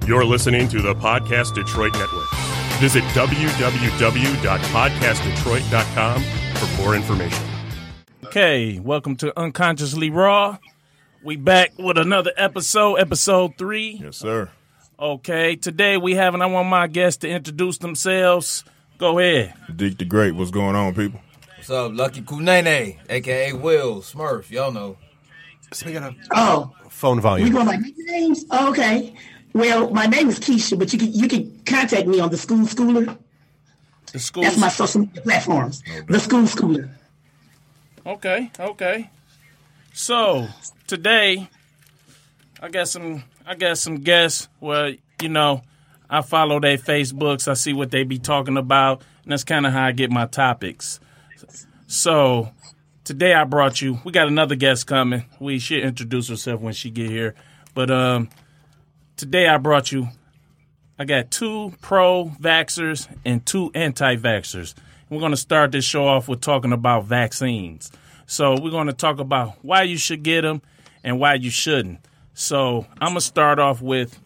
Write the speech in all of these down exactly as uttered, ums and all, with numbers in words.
You're listening to the Podcast Detroit Network. Visit w w w dot podcast detroit dot com for more information. Okay, welcome to Unconsciously Raw. We back with another episode, episode three. Yes, sir. Okay, today we have, and I want my guests to introduce themselves. Go ahead. Deke the Great, what's going on, people? What's up, Lucky Kunene, a k a. Will Smurf, y'all know. Speaking of Oh, phone volume. we going by nicknames? Oh, okay. Well, my name is Keisha, but you can you can contact me on the School Schooler. The school. That's my social media platforms. The School Schooler. Okay, okay. So today, I got some. I got some guests. Well, you know, I follow their Facebooks. I see what they be talking about, and that's kind of how I get my topics. So today I brought you. We got another guest coming. We should introduce herself when she get here, but um. Today I brought you, I got two pro-vaxxers and two anti-vaxxers. We're going to start this show off with talking about vaccines. So we're going to talk about why you should get them and why you shouldn't. So I'm going to start off with,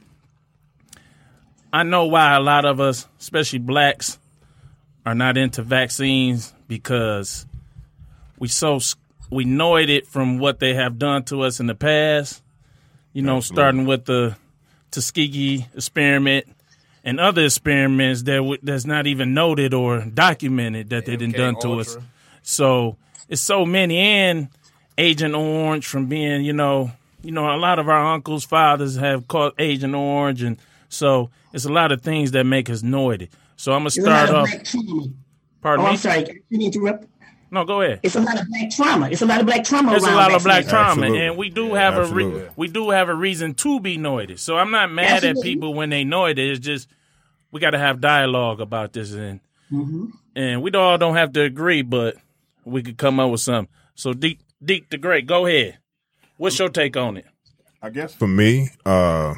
I know why a lot of us, especially blacks, are not into vaccines because we so we annoyed it from what they have done to us in the past. You know, Absolutely. Starting with the Tuskegee experiment and other experiments that w- that's not even noted or documented that they done done to us. So it's so many, and Agent Orange from being, you know, you know, a lot of our uncles, fathers have caught Agent Orange, and so it's a lot of things that make us annoyed. So I'm gonna start off. Pardon oh, me. I'm sorry. Can you interrupt? No, go ahead. It's a lot of black trauma. It's a lot of black trauma. There's a lot of black trauma, Absolutely. and we do Yeah, have absolutely. a re- we do have a reason to be annoyed. So I'm not mad Absolutely. at people when they annoyed. It's just we got to have dialogue about this, and Mm-hmm. and we all don't have to agree, but we could come up with something. So Deke, Deke the Great, go ahead. What's your take on it? I guess for me, uh,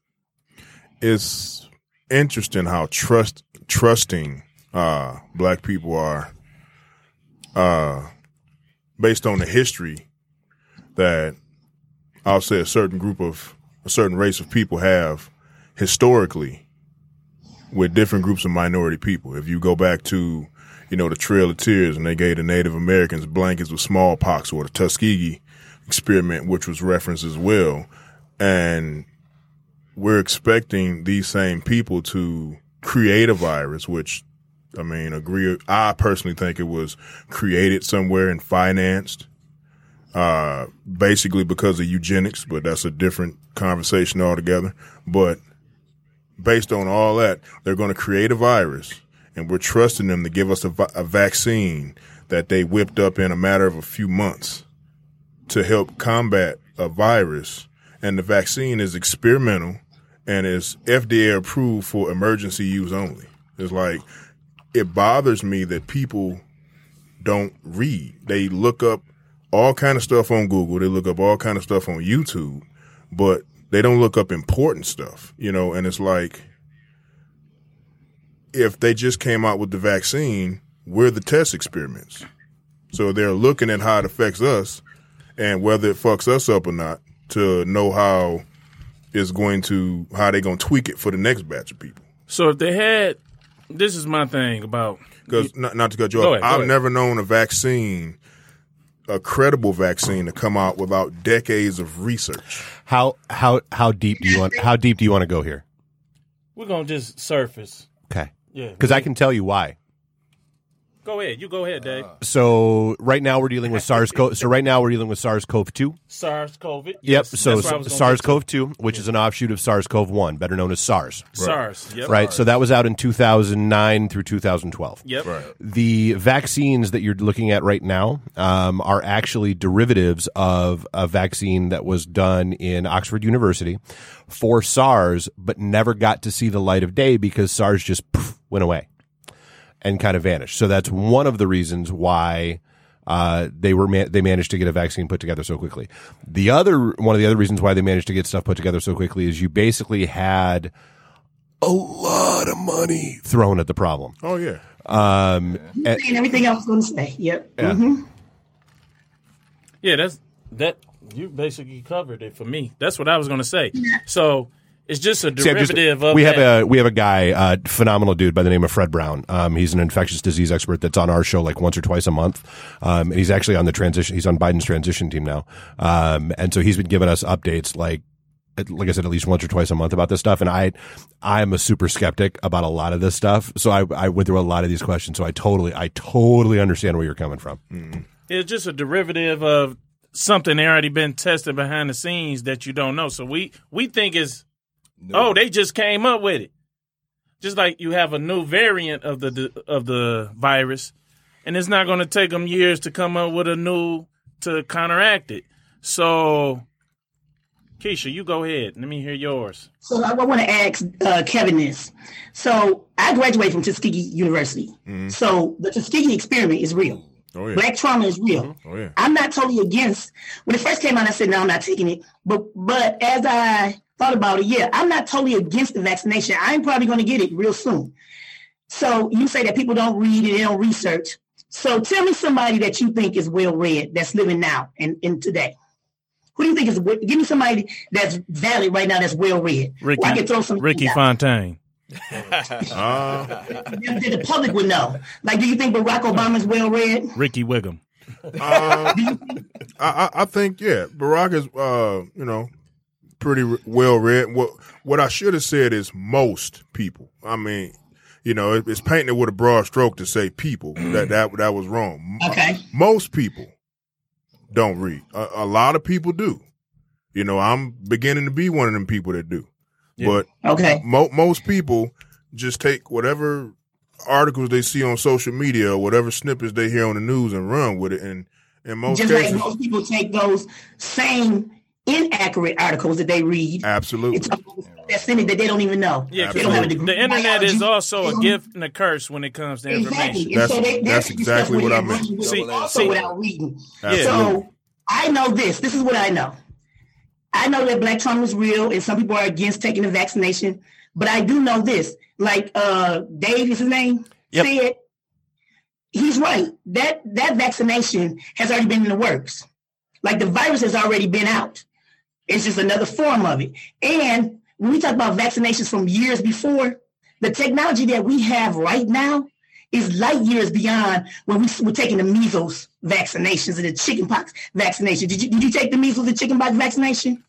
it's interesting how trust trusting uh, black people are. Uh, based on the history that I'll say a certain group of a certain race of people have historically with different groups of minority people. If you go back to, you know, the Trail of Tears and they gave the Native Americans blankets with smallpox, or the Tuskegee experiment, which was referenced as well. And we're expecting these same people to create a virus, which I mean, agree. I personally think it was created somewhere and financed, uh, basically because of eugenics, but that's a different conversation altogether. But based on all that, they're going to create a virus, and we're trusting them to give us a, vi- a vaccine that they whipped up in a matter of a few months to help combat a virus. And the vaccine is experimental and is F D A approved for emergency use only. It's like, it bothers me that people don't read. They look up all kind of stuff on Google. They look up all kind of stuff on YouTube, but they don't look up important stuff, you know, and it's like, if they just came out with the vaccine, we're the test experiments. So they're looking at how it affects us and whether it fucks us up or not to know how it's going to, how they're going to tweak it for the next batch of people. So if they had, this is my thing about. Because not, not to cut you Go off, ahead, go I've ahead. never known a vaccine, a credible vaccine, to come out without decades of research. How how how deep do you want? How deep do you want to go here? We're gonna just surface. Okay, Yeah. because I can tell you why. Go ahead. You go ahead, Dave. So right now we're dealing with SARS. So right now we're dealing with SARS-CoV two. SARS-CoV. Yep. Yes, So that's what I was gonna SARS-CoV two, which is an offshoot of SARS-CoV one, better known as SARS. get to. SARS. Yep. Right. So that was out in two thousand nine through two thousand twelve. Yep. Right. The vaccines that you're looking at right now um, are actually derivatives of a vaccine that was done in Oxford University for SARS, but never got to see the light of day because SARS just poof, went away and kind of vanished. So that's one of the reasons why uh, they were ma- they managed to get a vaccine put together so quickly. The other one of the other reasons why they managed to get stuff put together so quickly is you basically had a lot of money thrown at the problem. Oh, yeah. Um, You and- saying everything I was going to say. Yep. Yeah. Mm-hmm. Yeah, that's that. You basically covered it for me. That's what I was going to say. So It's just a See, I just- derivative of we that. have a we have a guy, uh, phenomenal dude by the name of Fred Brown. Um, he's an infectious disease expert that's on our show like once or twice a month. Um, and he's actually on the transition. He's on Biden's transition team now. Um, and so he's been giving us updates like. Like I said, at least once or twice a month about this stuff. And I, I'm a super skeptic about a lot of this stuff. So I, I went through a lot of these questions. So I totally, I totally understand where you're coming from. Mm-hmm. It's just a derivative of something that already been tested behind the scenes that you don't know. So we, we think it's, No. oh, they just came up with it. Just like you have a new variant of the of the virus, and it's not going to take them years to come up with a new to counteract it. So, Keisha, you go ahead. Let me hear yours. So I want to ask uh, Kevin this. So I graduated from Tuskegee University. Mm-hmm. So the Tuskegee experiment is real. Oh, yeah. Black trauma is real. Oh, yeah. I'm not totally against. When it first came out, I said, no, I'm not taking it. But but as I thought about it, yeah, I'm not totally against the vaccination. I'm probably going to get it real soon. So you say that people don't read and they don't research. So tell me somebody that you think is well read that's living now and, and today. Who do you think is? Give me somebody that's valid right now that's well read. Ricky, Well, I can throw some Ricky out. Fontaine. Uh, That that the public would know. Like, do you think Barack Obama is well read? Ricky Wiggum. uh, I, I, I think, yeah, Barack is, uh, you know, pretty re- well read. What what I should have said is most people. I mean, you know, it, it's painting it with a broad stroke to say people. that that that was wrong. Okay. Most people don't read. A, a lot of people do. You know, I'm beginning to be one of them people that do. But Okay. mo- most people just take whatever articles they see on social media or whatever snippets they hear on the news and run with it. And in most Just cases, like most people take those same inaccurate articles that they read absolutely. and talk about stuff that's in it that they don't even know. Yeah, They don't have a the degree in internet is biology. also They a don't- gift and a curse when it comes to Exactly. information. And That's- so they, that's the exactly stuff what where I they're meant. running with See- it also see- without reading. Absolutely. So I know this. This is what I know. I know that black trauma is real, and some people are against taking the vaccination. But I do know this. Like uh, Dave is his name. Yep. Said he's right. That that vaccination has already been in the works. Like the virus has already been out. It's just another form of it. And when we talk about vaccinations from years before, the technology that we have right now is light years beyond when we were taking the measles vaccinations and the chickenpox vaccination. Did you did you take the measles and chickenpox vaccination?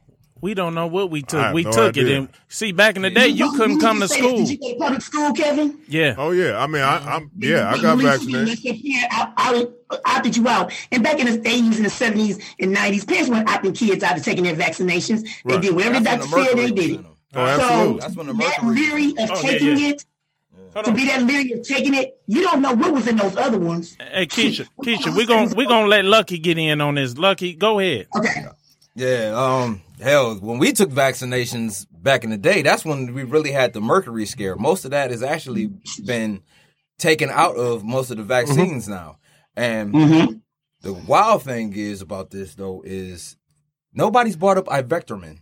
We don't know what we I took. have We no took it. idea. And see, back in the day, you couldn't Did come to say that? school. Did you take public school, Kevin? Yeah. Oh yeah, I mean, I, I'm Did yeah, you- I got you- you- vaccinated. let your parent out- out- opted you out. And back in the eighties and the seventies and nineties, parents weren't opting kids out of taking their vaccinations. They Right. did whatever the That's doctor when the said, they mercury did was it. in them. Oh, absolutely. So That's when the that mercury- leery of Oh, yeah, taking yeah. it, Hold to on. be that leery of taking it, you don't know what was in those other ones. Hey, Keisha, Keisha, we're going we gonna let Lucky get in on this. Lucky, go ahead. Okay. Yeah, um, hell, when we took vaccinations back in the day, that's when we really had the mercury scare. Most of that has actually been taken out of most of the vaccines now. And Mm-hmm. the wild thing is about this, though, is nobody's brought up ivermectin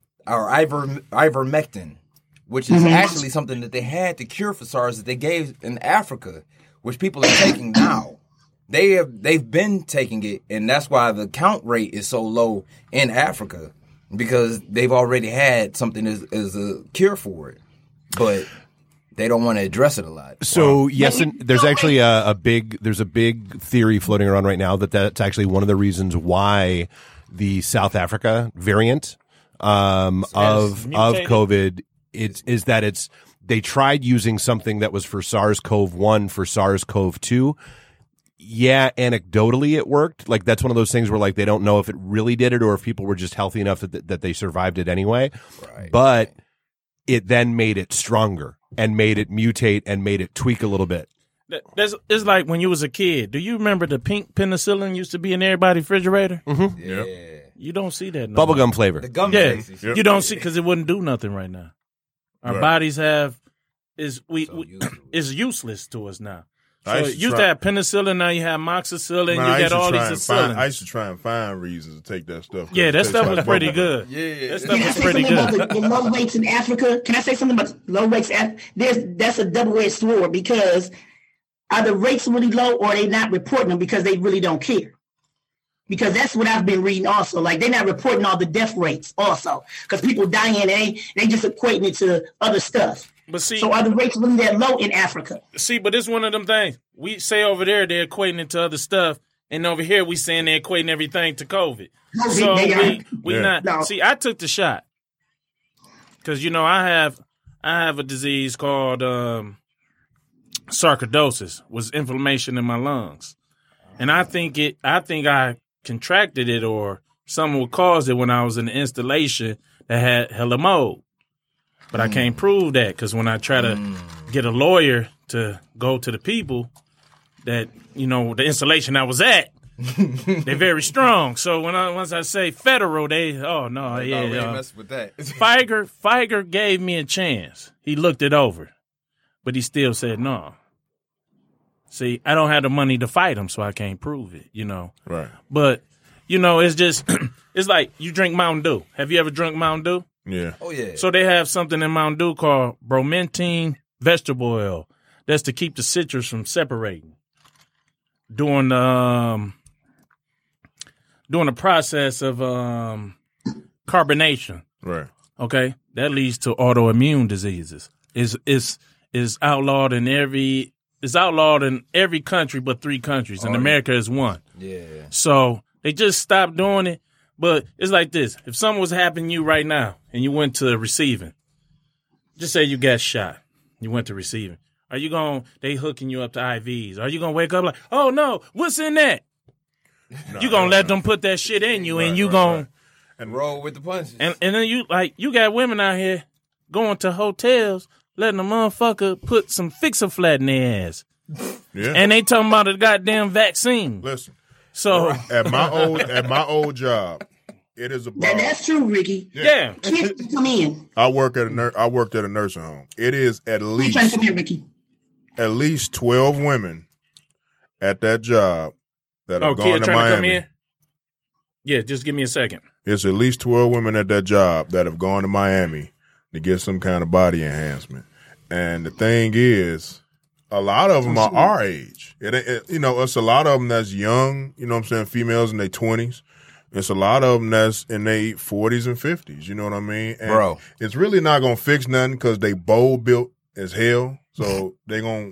or iver, ivermectin, which is Mhm. actually something that they had to cure for SARS that they gave in Africa, which people are taking now. They have they've been taking it, and that's why the count rate is so low in Africa, because they've already had something as, as a cure for it, but they don't want to address it a lot. So yes, and there's actually a, a big there's a big theory floating around right now that that's actually one of the reasons why the South Africa variant um, of of mutated. COVID it's is that it's they tried using something that was for SARS-C o V one for SARS-C o V two. Yeah, anecdotally it worked. Like that's one of those things where like they don't know if it really did it or if people were just healthy enough that that they survived it anyway. Right. But it then made it stronger and made it mutate and made it tweak a little bit. That- That's, it's like when you was a kid. Do you remember the pink penicillin used to be in everybody's refrigerator? Yeah, You don't see that no more. Bubblegum flavor. the gum Yeah, cases. Yep. you don't see because it wouldn't do nothing right now. Our Right. bodies have is we, So we useless. is useless to us now. So I you used to used try- to have penicillin, now you have moxicillin, Man, you I used got to all try these and find, I acyllins. used to try and find reasons to take that stuff. Yeah, that It stuff tastes was like pretty bubblegum. good. Yeah, yeah. That stuff Can I was say pretty something good. about the, the low rates in Africa? Can I say something about low rates? Af- There's that's a double-edged sword because are the rates really low or are they not reporting them because they really don't care? Because that's what I've been reading also. Like, they're not reporting all the death rates also. Because people dying, and they, they just equating it to other stuff. But see, so are the rates really that low in Africa? See, but it's one of them things. We say over there they're equating it to other stuff, and over here we saying they're equating everything to COVID. COVID so we, we yeah. not. No. See, I took the shot. Because, you know, I have I have a disease called um, sarcoidosis, was inflammation in my lungs. And I think it. I think I contracted it or something would cause it when I was in the installation that had hella mold. But mm. I can't prove that because when I try to mm. get a lawyer to go to the people that, you know, the installation I was at, they're very strong. So when I, once I say federal, they, oh, no, I yeah. Really uh, mess with that. Figer, Figer gave me a chance. He looked it over, but he still said no. See, I don't have the money to fight him, so I can't prove it, you know. Right. But, you know, it's just, it's like you drink Mountain Dew. Have you ever drunk Mountain Dew? Yeah. Oh, yeah. So they have something in Mountain Dew called bromentine vegetable oil. That's to keep the citrus from separating. During the, um, during the process of um, carbonation. Right. Okay? That leads to autoimmune diseases. It's, it's, it's outlawed in every... It's outlawed in every country but three countries, and oh, America is one. Yeah. So they just stopped doing it. But it's like this. If something was happening to you right now and you went to receiving, just say you got shot. You went to receiving. Are you going to, they hooking you up to I Vs? Are you going to wake up like, oh, no, what's in that? No, you going to no, let no. them put that shit in you right, and you right, going right. and roll with the punches. And, and then you, like, you got women out here going to hotels letting a motherfucker put some Fix-A-Flat in their ass. Yeah. And they talking about a goddamn vaccine. Listen. So at my old at my old job, it is about that, that's true, Ricky. Yeah. yeah. Kids come in. I work at a nur- I worked at a nursing home. It is at least trying to come here, Ricky. At least twelve women at that job that oh, have gone kid to trying Miami. To come in? Yeah, just give me a second. It's at least twelve women at that job that have gone to Miami to get some kind of body enhancement. And the thing is, a lot of them are our age. It, it, you know, it's a lot of them that's young, you know what I'm saying, females in their twenties. It's a lot of them that's in their forties and fifties, you know what I mean? And bro, it's really not going to fix nothing because they bowl built as hell. So they going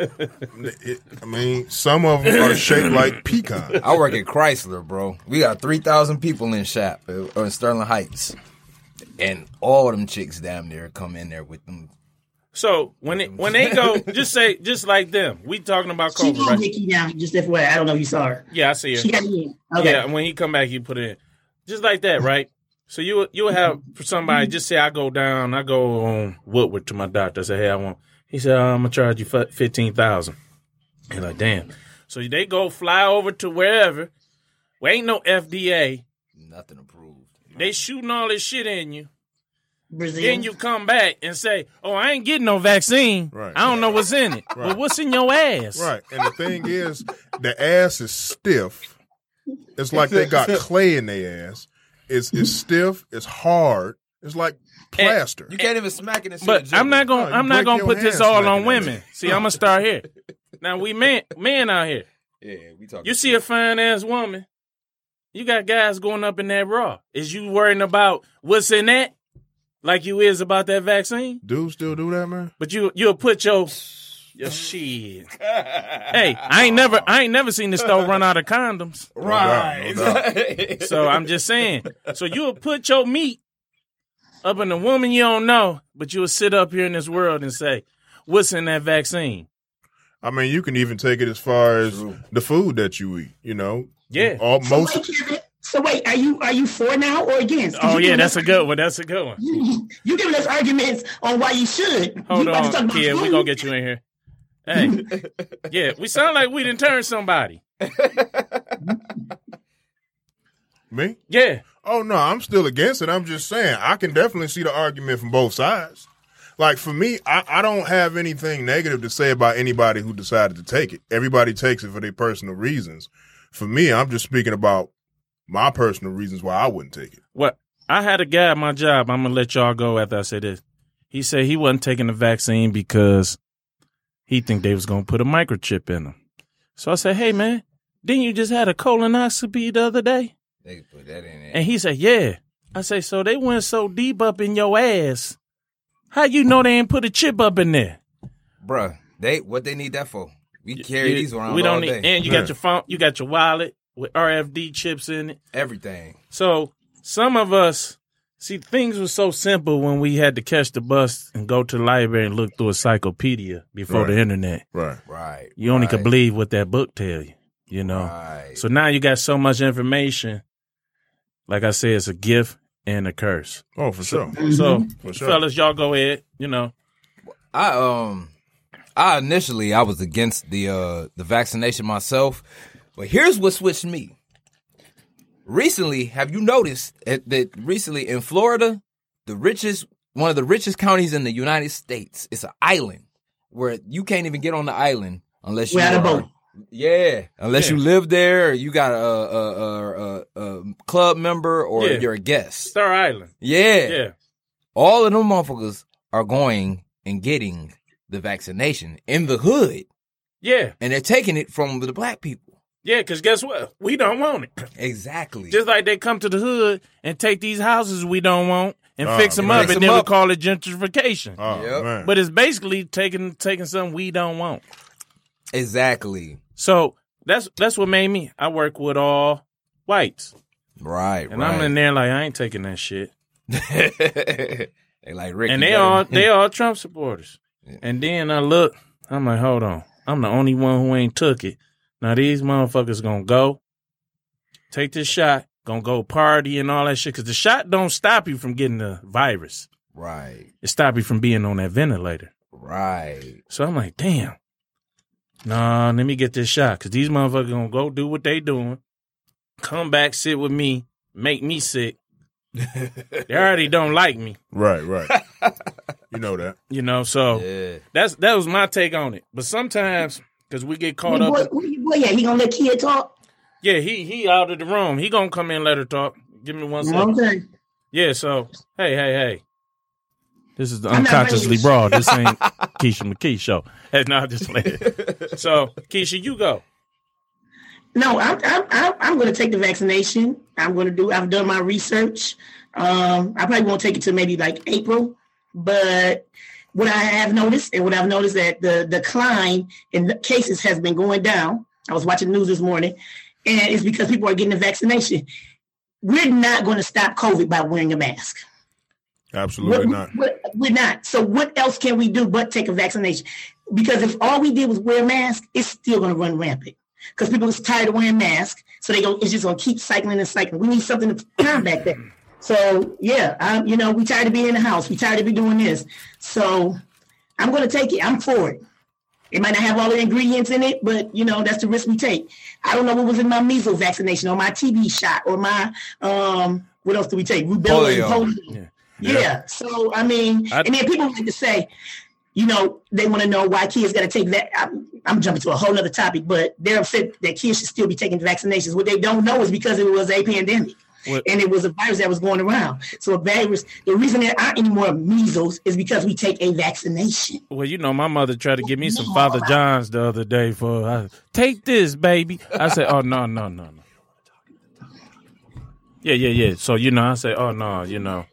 to, I mean, some of them are shaped like pecans. I work at Chrysler, bro. We got three thousand people in shop uh, in Sterling Heights. And all them chicks down there come in there with them. So when it, when they go, just say, just like them, we talking about COVID, she right? Nikki now, just F Y I, I don't know if you saw her. Yeah, I see her. She got in. Okay. Yeah, when he come back, you put it in. Just like that, right? So you you have for somebody, just say I go down, I go on Woodward to my doctor, I say, hey, I want, he said, I'm going to charge you fifteen thousand dollars. He's like, damn. So they go fly over to wherever. Well, ain't no F D A. Nothing approved. They shooting all this shit in you. Brazil. Then you come back and say, oh, I ain't getting no vaccine. Right. I don't know what's in it. Right. Well, what's in your ass? Right. And the thing is, the ass is stiff. It's like they got clay in their ass. It's it's stiff. It's hard. It's like plaster. And you can't even smack it and But I'm not going no, I'm not going to put this all on women. It. See, I'm going to start here. Now, we men, men out here. Yeah, we talking. You see a fine-ass woman. You got guys going up in that bra. Is you worrying about what's in that? Like you is about that vaccine? Dudes still do that, man? But you you'll put your your shit. Hey, I ain't never I ain't never seen the store run out of condoms. Right. No doubt, no doubt. So I'm just saying. So you'll put your meat up in a woman you don't know, but you'll sit up here in this world and say, what's in that vaccine? I mean, you can even take it as far as True. the food that you eat, you know? Yeah. All, most so, wait, so wait, are you are you for now or against? Oh yeah, that's a good one. That's a good one. You, you giving us arguments on why you should. Hold you on, kid. We gonna get you in here. Hey, yeah, we sound like we didn't turn somebody. Me? Yeah. Oh no, I'm still against it. I'm just saying I can definitely see the argument from both sides. Like for me, I, I don't have anything negative to say about anybody who decided to take it. Everybody takes it for their personal reasons. For me, I'm just speaking about my personal reasons why I wouldn't take it. Well, I had a guy at my job. I'm going to let y'all go after I say this. He said he wasn't taking the vaccine because he think they was going to put a microchip in him. So I said, hey, man, didn't you just had a colonoscopy the other day? They put that in there. And he said, yeah. I say, so they went so deep up in your ass. How you know they ain't put a chip up in there? Bruh, they what they need that for? We carry You- these around we don't all need, day. And you got your phone, you got your wallet with R F D chips in it. Everything. So some of us, see, things were so simple when we had to catch the bus and go to the library and look through a encyclopedia before Right. the internet. Right. Right. You only right, could believe what that book tell you, you know. Right. So now you got so much information. Like I said, it's a gift and a curse. Oh, for sure. So, For sure. fellas, y'all go ahead. You know, I um I initially I was against the uh the vaccination myself, but here's what switched me. Recently, have you noticed that that recently in Florida, the richest one of the richest counties in the United States, it's an island where you can't even get on the island unless you Without a are- boat. Yeah, unless Yeah. you live there, or you got a a, a, a, a club member, or Yeah. you're a guest. Star Island. Yeah, Yeah. all of them motherfuckers are going and getting the vaccination in the hood, Yeah. and they're taking it from the black people. Yeah, because guess what? We don't want it. Exactly. Just like they come to the hood and take these houses we don't want and Oh, fix them man. up, Fix and them then we up. call it gentrification. Oh, Yep. man. But it's basically taking taking something we don't want. exactly. So that's that's what made me. I work with all whites, Right. and right. I'm in there like I ain't taking that shit. they like Ricky. And they better- all they all Trump supporters. And then I look, I'm like, hold on, I'm the only one who ain't took it. Now these motherfuckers gonna go take this shot, gonna go party and all that shit, because the shot don't stop you from getting the virus. Right. It stop you from being on that ventilator. Right. So I'm like, damn. Nah, let me get this shot, because these motherfuckers gonna go do what they doing, come back, sit with me, make me sick. They already don't like me, Right, right. You know that. you know. So Yeah. that's that was my take on it. But sometimes, because we get caught Boy, up, boy, boy, yeah, he gonna let Kia talk? yeah, he he out of the room. He gonna come in and let her talk. Give me one second. Okay. Yeah. So hey, hey, hey. This is the I'm not Unconsciously ready. Broad. This ain't Keisha McKee show. Hey, no, just playing. So Keisha, you go. No, I'm I'm I'm, I'm going to take the vaccination. I'm going to do. I've done my research. Um, I probably won't take it till maybe like April. But what I have noticed, and what I've noticed, that the decline in the cases has been going down. I was watching the news this morning, and it's because people are getting the vaccination. We're not going to stop COVID by wearing a mask. Absolutely We're, not. we're- we're not. So what else can we do but take a vaccination? Because if all we did was wear a mask, it's still going to run rampant. Because people are tired of wearing masks, so they go. It's just going to keep cycling and cycling. We need something to combat that. So yeah, I'm, you know, we tired of being in the house. We tired of be doing this. So I'm going to take it. I'm for it. It might not have all the ingredients in it, but you know that's the risk we take. I don't know what was in my measles vaccination or my T B shot or my um. What else do we take? Rubella and Polio. polio. Yeah. yeah. So I mean, I- and then people like to say, you know, they want to know why kids got to take that. I'm, I'm jumping to a whole other topic, but they're upset that kids should still be taking vaccinations. What they don't know is because it was a pandemic. What- And it was a virus that was going around. So a virus, the reason there aren't any more measles is because we take a vaccination. Well, you know, my mother tried to give me some Father John's the other day for uh, take this, baby. I said, oh no, no, no, no. Yeah, yeah, yeah. So you know, I say, oh no, you know,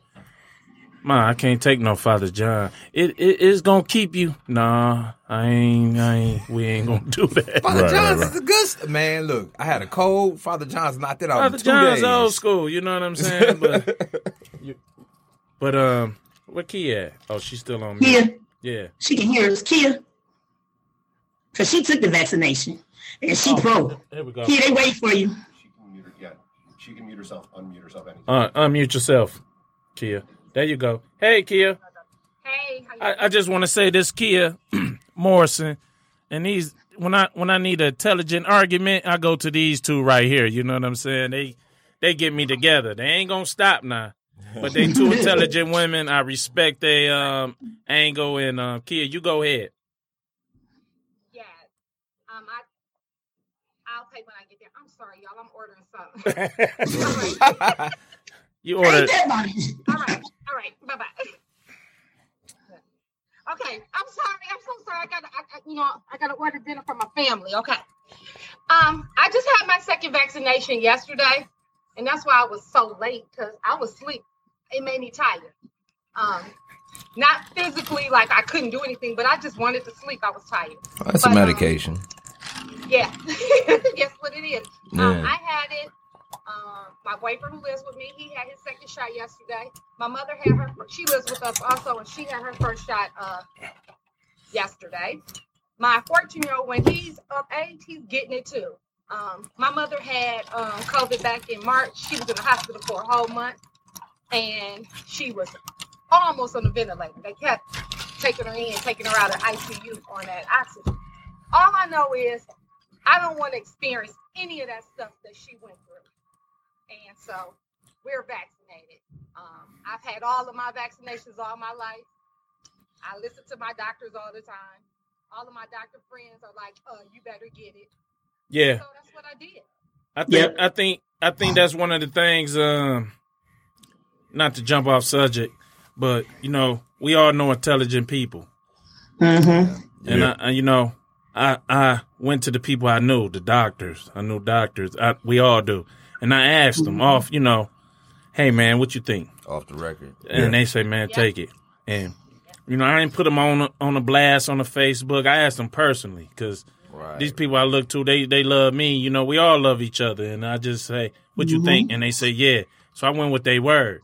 Ma, I can't take no Father John. It it is gonna keep you. Nah, I ain't, I ain't. We ain't gonna do that. Father Right, John's right, is the good stuff. Man, look, I had a cold. Father John's knocked it out Father in two John's days. old school. You know what I'm saying? But, you, but um, where Kia at? Oh, she's still on Kia, me. Yeah. she can hear us. Kia, because she took the vaccination and she pro. There we go. Kia, they wait for you. She can mute her, yeah. She can mute herself, unmute herself anytime. Uh, unmute yourself, Kia. There you go. Hey, Kia. Hey, how you I, I just want to say this, Kia Morrison, and these when I when I need an intelligent argument, I go to these two right here. You know what I'm saying? They they get me together. They ain't gonna stop now, but they two intelligent women. I respect their um, angle. And uh, Kia, you go ahead. Yeah. Um, I, I'll pay when I get there. I'm sorry, y'all. I'm ordering something. all right. You Ain't ordered. that money? All right. All right. Bye bye. Okay. I'm sorry. I'm so sorry. I got. I, I, you know, I got to order dinner for my family. Okay. Um, I just had my second vaccination yesterday, and that's why I was so late because I was asleep. It made me tired. Um, not physically, like I couldn't do anything, but I just wanted to sleep. I was tired. Oh, that's but, a medication. Um, yeah, guess what it is. Yeah. Um, I had it. Um, my boyfriend who lives with me, he had his second shot yesterday. My mother had her. She lives with us also, and she had her first shot uh, yesterday. My fourteen-year-old, when he's of age, he's getting it too. Um, my mother had um, COVID back in March. She was in the hospital for a whole month, and she was almost on the ventilator. They kept taking her in, taking her out of I C U on that oxygen. All I know is I don't want to experience any of that stuff that she went through. And so we're vaccinated. Um, I've had all of my vaccinations all my life. I listen to my doctors all the time. All of my doctor friends are like, "Uh, you better get it." Yeah. So that's what I did. I think I think I think that's one of the things. Um, not to jump off subject, but you know, we all know intelligent people, Mm-hmm. and Yeah. I, I, you know, I I went to the people I knew, the doctors. I knew doctors. I, we all do, and I asked them off, you know, hey man, what you think? Off the record. And Yeah. they say, man, Yeah. take it. And you know, I didn't put them on on a blast on the Facebook. I asked them personally because. Right. These people I look to, they they love me. You know, we all love each other. And I just say, what you think? And they say, yeah. So I went with their word.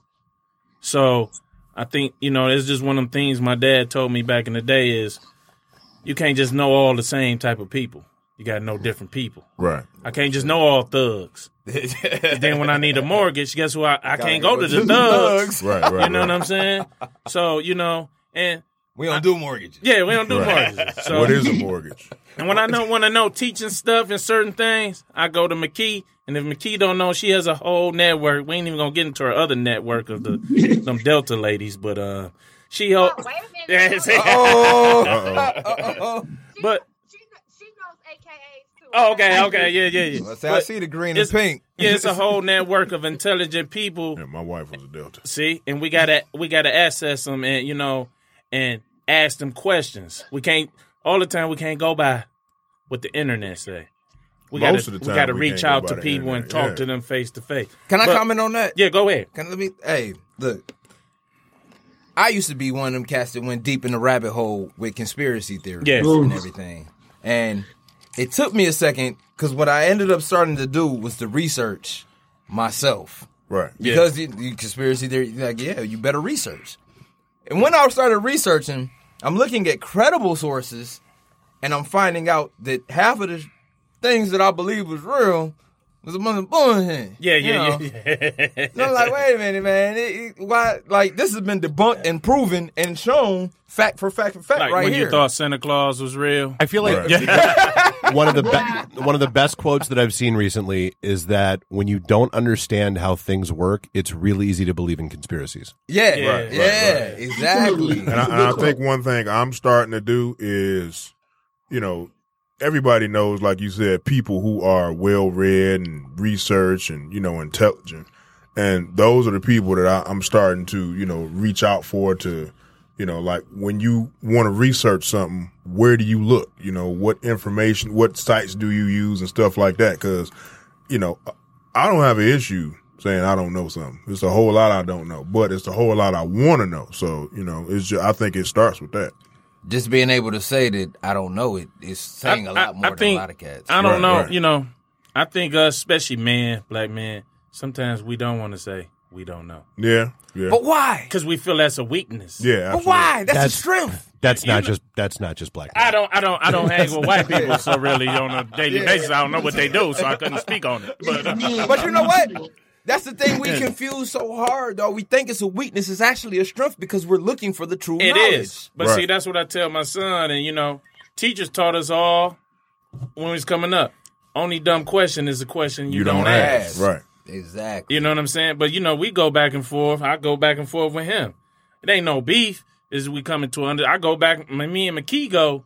So I think, you know, it's just one of them things my dad told me back in the day is you can't just know all the same type of people. You got to know different people. Right. I can't just know all thugs. Then when I need a mortgage, guess who? I, I can't go to the thugs. Right, right. You know right. what I'm saying? So, you know, and We don't do mortgages. yeah, we don't do Right. mortgages. So, What is a mortgage? and when I don't want to know teaching stuff and certain things, I go to McKee. And if McKee don't know, she has a whole network. We ain't even gonna get into her other network of the them Delta ladies, but uh, she Oh, help. wait a Yeah, minute. see? Oh. Uh-oh. She, but- she, she knows A K As too. Oh, okay, okay, yeah, yeah, yeah. Let's say I But see the green and it's- pink. Yeah, it's a whole network of intelligent people. Yeah, my wife was a Delta. See, and we gotta we gotta access them, and you know, and ask them questions. We can't all the time. We can't go by what the internet say. We Most gotta of the we time gotta we reach can't go out by to the people and internet, talk yeah. to them face to face. Can I But- comment on that? Yeah, go ahead. Can I be? Hey, look. I used to be one of them cats that went deep in the rabbit hole with conspiracy theories Yes. and everything. And it took me a second because what I ended up starting to do was to research myself. Right. Yeah. Because the, the conspiracy theory, like, yeah, you better research. And when I started researching, I'm looking at credible sources, and I'm finding out that half of the things that I believe was real was a bunch of bullshit. Yeah, you yeah, know? yeah, yeah. And I'm like, wait a minute, man. It, it, why? Like, this has been debunked and proven and shown fact for fact for fact Like right when here. you thought Santa Claus was real. I feel like Right. one of the be- one of the best quotes that I've seen recently is that when you don't understand how things work, it's really easy to believe in conspiracies. yeah, Yeah. Right, right, yeah, right. exactly. And I, and I think one thing I'm starting to do is, you know, everybody knows, like you said, people who are well read and research and, you know, intelligent. And those are the people that I, I'm starting to, you know, reach out for to, you know, like when you want to research something, where do you look? You know, what information, what sites do you use and stuff like that? Cause, you know, I don't have an issue saying I don't know something. It's a whole lot I don't know, but it's a whole lot I want to know. So, you know, it's just, I think it starts with that. Just being able to say that I don't know it is saying a I- lot I- more I than think- a lot of cats. I don't Right, know. right. You know, I think us, especially men, black men, sometimes we don't want to say we don't know Yeah. Yeah. But why? because we feel that's a weakness. Yeah. But Absolutely. why? That's, That's- a strength. That's You not know- just that's not just black. I don't, I don't, I don't hang with white people, so really on a daily basis, I don't know what they do, so I couldn't speak on it. But uh, But you know what? That's the thing we confuse so hard, though. We think it's a weakness. It's actually a strength because we're looking for the true it knowledge. is. But Right. see, that's what I tell my son, and you know, teachers taught us all when we was coming up. Only dumb question is the question you, You don't ask. ask. Right. Exactly. You know what I'm saying? But you know, we go back and forth. I go back and forth with him. It ain't no beef. Is we coming to under? I go back. Me and McKee go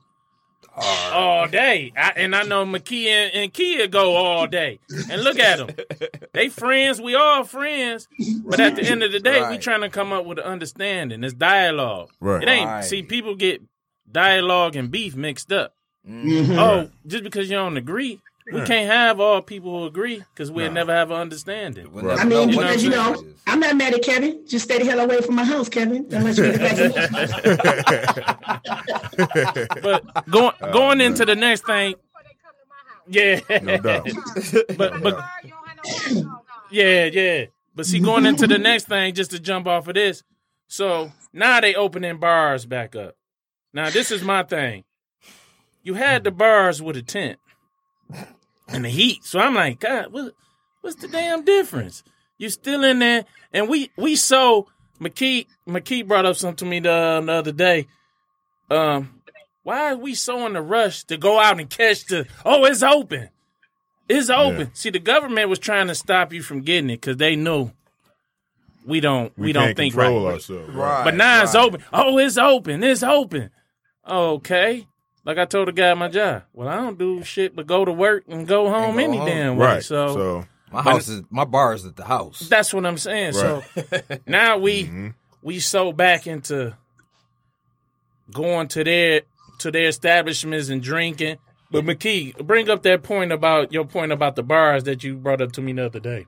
all day, I, and I know McKee and, and Kia go all day. And look at them. They friends. We all friends. But at the end of the day, we Right. trying to come up with an understanding. It's dialogue. Right. It ain't. Right. See, people get dialogue and beef mixed up. Mhm. Oh, just because you don't agree, we Yeah. can't have all people who agree because we'll No. never have an understanding. We'll Right. never I mean, know what because, the you know, truth is. I'm not mad at Kevin. Just stay the hell away from my house, Kevin. Unless you get the vaccination. But going going into the next thing, Before they come to my house. yeah, No doubt. but but Bird, you don't have no- no, no. yeah, yeah. But see, going into the next thing, just to jump off of this, so now they opening bars back up. Now this is my thing. You had the bars with a tent and the heat, so I'm like, God, what, what's the damn difference? You still in there, and we we so McKee McKee brought up something to me the, the other day. Um, why are we so in a rush to go out and catch the? Oh, it's open. It's open. Yeah. See, the government was trying to stop you from getting it because they knew we don't we, We, don't can't think control right. ourselves. Right. But now it's right. open. Oh, it's open. It's open. Okay. Like I told the guy at my job. Well, I don't do shit but go to work and go home go any home. damn way. Right. So, So, My house is my bar is at the house. that's what I'm saying. So now we we so back into going to their to their establishments and drinking. But McKee, bring up that point about your point about the bars that you brought up to me the other day.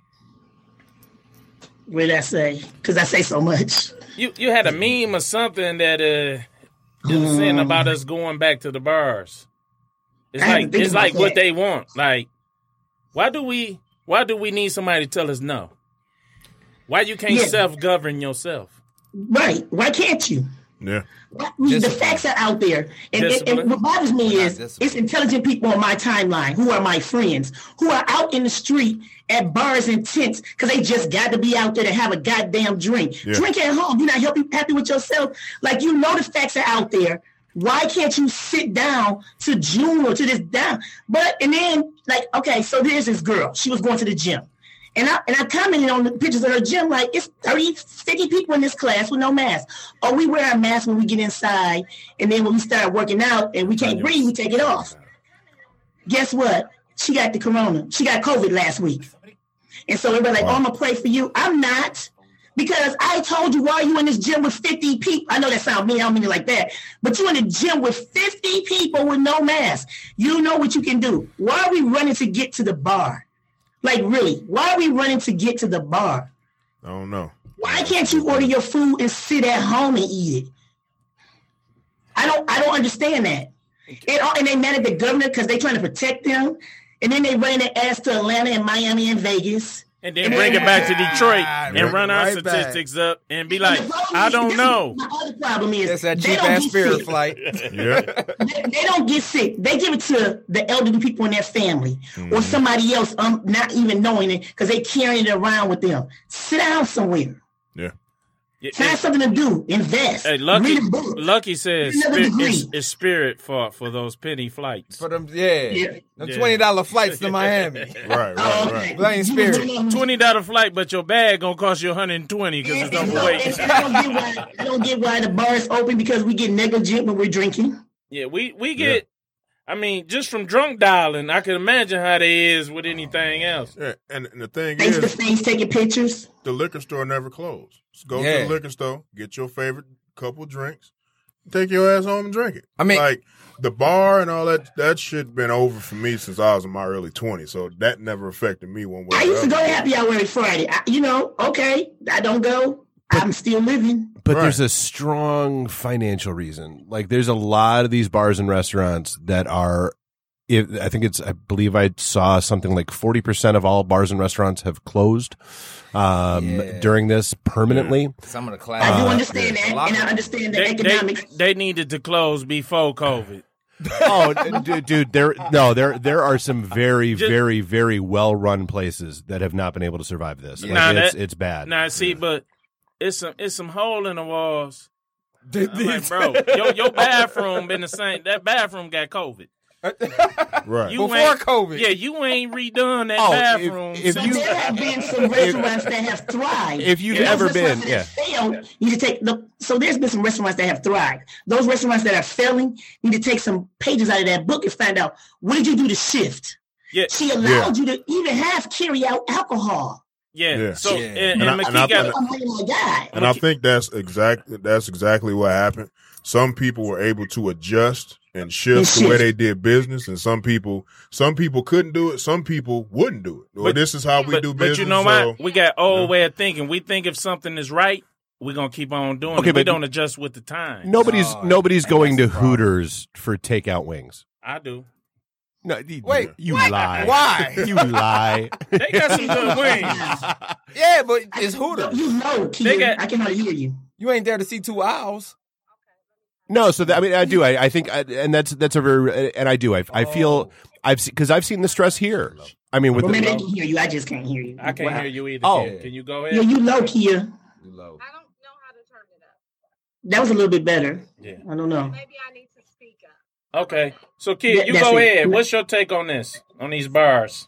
What did I say? Because I say so much. You you had a meme or something that uh you was saying about us going back to the bars. It's I had to like think it's about like what that. they want. Like, why do we why do we need somebody to tell us no? Why you can't Yeah. self govern yourself? Right. Why can't you? yeah. The Discipline. facts are out there. And, and, Discipline. and what bothers me Not is discipline. it's intelligent people on my timeline who are my friends, who are out in the street at bars and tents because they just got to be out there to have a goddamn drink. Yeah. Drink at home. You're not happy, happy with yourself. Like, you know the facts are out there. Why can't you sit down to June or to this down? But, and then, like, okay, so there's this girl. She was going to the gym. And I and I commented on the pictures of her gym, like, it's thirty, fifty people in this class with no mask. Oh, we wear our mask when we get inside, and then when we start working out and we can't breathe, we take it off. Guess what? She got the corona. She got COVID last week. And so everybody like, oh, I'm going to pray for you. I'm not. Because I told you, why are you in this gym with fifty people? I know that sounds mean. I don't mean it like that. But you're in the gym with fifty people with no mask. You know what you can do. Why are we running to get to the bar? Like, really, why are we running to get to the bar? I don't know. Why can't you order your food and sit at home and eat it? I don't I don't understand that. And, all, and they mad at the governor because they trying to protect them. And then they run their ass to Atlanta and Miami and Vegas. And then bring it back to Detroit Yeah, and run our right back. statistics up and be like, And the problem I is- don't this is- know. My other problem is That's that they cheap don't ass get spirit sick. flight. Yeah. They, they don't get sick. They give it to the elderly people in their family or somebody else, um, not even knowing it because they carrying it around with them. Sit down somewhere. Yeah. Yeah, Find something to do. Invest. Hey, Lucky, Read a book. Lucky says Get another spirit, degree. it's, it's spirit fault for those penny flights. For them, yeah, Yeah. them Yeah. twenty dollar flights to Miami. Right, right, Oh, okay. right. Blame spirit. Twenty dollar flight, but your bag gonna cost you one hundred and twenty because And, it's and so, overweight. and I don't get why I don't get why the bar is open because we get negligent when we're drinking. Yeah, we we get. I mean, just from drunk dialing, I can imagine how they is with anything else. Yeah. And, and the thing Face to is, face taking pictures. the liquor store never closed. Just go Yeah. to the liquor store, get your favorite couple drinks, take your ass home and drink it. I mean- like the bar and all that, that shit been over for me since I was in my early twenties. So that never affected me one way I or used to the go to other. happy hour every Friday. I, you know, okay, I don't go. I'm still living. But Right. there's a strong financial reason. Like there's a lot of these bars and restaurants that are, if, I think it's, I believe I saw something like forty percent of all bars and restaurants have closed um, Yeah. during this permanently. Some of the I class. do Uh, understand yeah. that, and I understand the They, economics. they, they needed to close before COVID. Oh, dude, dude, there, no, there, there are some very, Just- very, very well run places that have not been able to survive this. Like, Nah, it's, that- it's bad. Now, see, but it's some it's some hole in the walls. I'm like, bro, your your bathroom been the same. That bathroom got COVID. Right. You Before ain't- COVID. Yeah, you ain't redone that Oh, if- bathroom. if So you- there have been some restaurants that have thrived. If you've And those ever been, restaurants yeah. that failed, need to take the. So there's been some restaurants that have thrived. Those restaurants that are failing need to take some pages out of that book and find out what did you do to shift. yeah, She allowed you to even have carry out alcohol. yeah. Yeah. So Yeah. and, And and, I- McKee and I- got Oh my God. And I think that's exactly that's exactly what happened. Some people were able to adjust and shift And the way shift. they did business. And some people, some people couldn't do it. Some people wouldn't do it. Well, But- this is how we but, do but business. you know so, what? We got old Yeah. way of thinking. We think if something is right, we're gonna keep on doing Okay, it. We but- don't adjust with the time. Nobody's Oh, nobody's and going to that's the problem. Hooters for takeout wings. I do. No, you, Wait, you what? lie. Why? You lie. They got some good wings. Yeah, but it's Hooters. You know, Kia. They got- I can hardly hear you. You ain't there to see two owls. No, so that, I mean, I do. I, I think, I, and that's that's a very, and I do. I, I feel I've because I've seen the stress here. I mean, with Well, maybe the, I can hear you. I just can't hear you. I can't Wow. hear you either. Oh. Kid. Can you go ahead? Yeah, you low, Kia. You low. I don't know how to turn it up. That was a little bit better. Yeah. I don't know. Maybe I need to speak up. Okay. So, kid, That- you that's go it. ahead. What's your take on this? On these bars?